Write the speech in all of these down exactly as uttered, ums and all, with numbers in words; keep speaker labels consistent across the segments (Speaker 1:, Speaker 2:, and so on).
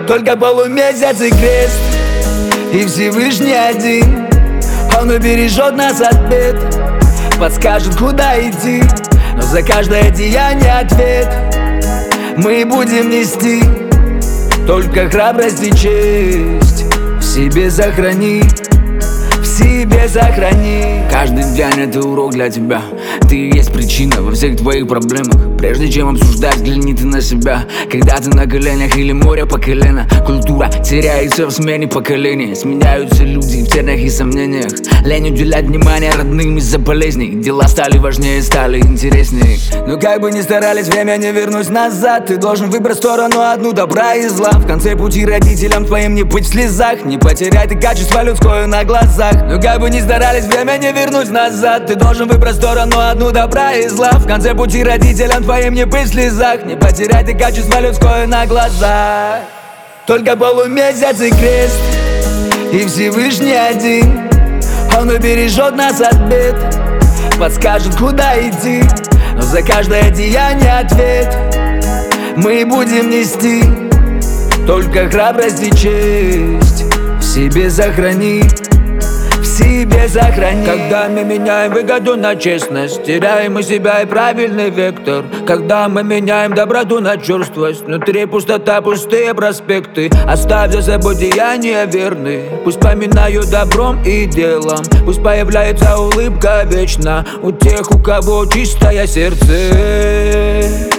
Speaker 1: Только полумесяц и крест, и Всевышний один. Он убережет нас от бед, подскажет, куда идти, но за каждое деяние ответ мы будем нести. Только храбрость и честь в себе сохрани, в себе сохрани.
Speaker 2: Каждый день это урок для тебя. Ты и есть причина во всех твоих проблемах. Прежде чем обсуждать, взгляни ты на себя. Когда ты на коленях или море по колено. Культура теряется в смене поколений. Сменяются люди в тернях и сомнениях. Лень уделять внимание родным из-за болезней. Дела стали важнее, стали интереснее.
Speaker 1: Но как бы ни старались, время не вернуть назад. Ты должен выбрать сторону одну, добра и зла. В конце пути родителям твоим не быть в слезах. Не потеряй ты качество людское на глазах. Но как бы ни старались, время не вернуть назад. Ты должен выбрать сторону одну, добра и зла. В конце пути родителям твоим не быть в слезах. Не потеряй ты качество людское на глазах. Только полумесяц и крест, и Всевышний один. Он убережет нас от бед, подскажет, куда идти, но за каждое деяние ответ мы будем нести. Только храбрость и честь в себе сохрани, в себе сохрани.
Speaker 3: Когда мы меняем выгоду на честность, теряем мы себя и правильный вектор. Когда мы меняем доброту на черствость, внутри пустота, пустые проспекты. Оставь за собой деяния верные, пусть поминают добром и делом. Пусть появляется улыбка вечно у тех, у кого чистое сердце.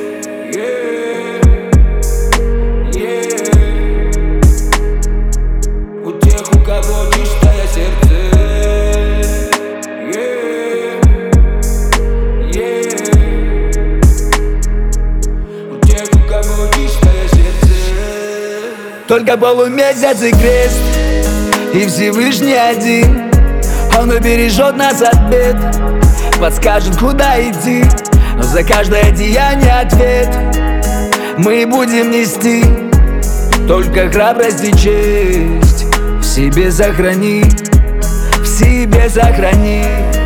Speaker 1: Только полумесяц и крест, и Всевышний один. Он убережет нас от бед, подскажет, куда идти, но за каждое деяние ответ мы будем нести. Только храбрость и честь в себе сохрани, в себе сохрани.